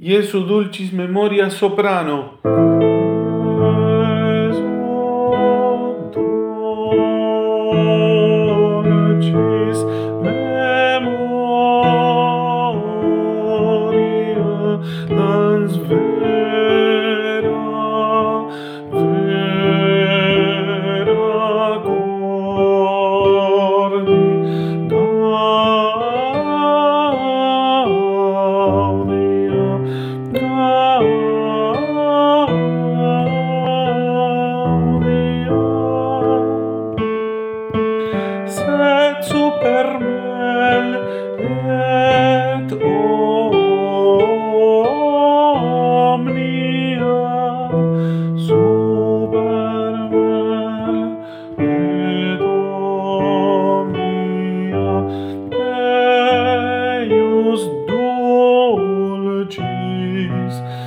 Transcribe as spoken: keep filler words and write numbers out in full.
Iesu dulcis memoria soprano. Iesu dulcis memoria dans vera, vera cordi gaudia, gaudia. Sed super mel et omnia, super mel et omnia, eius dulcis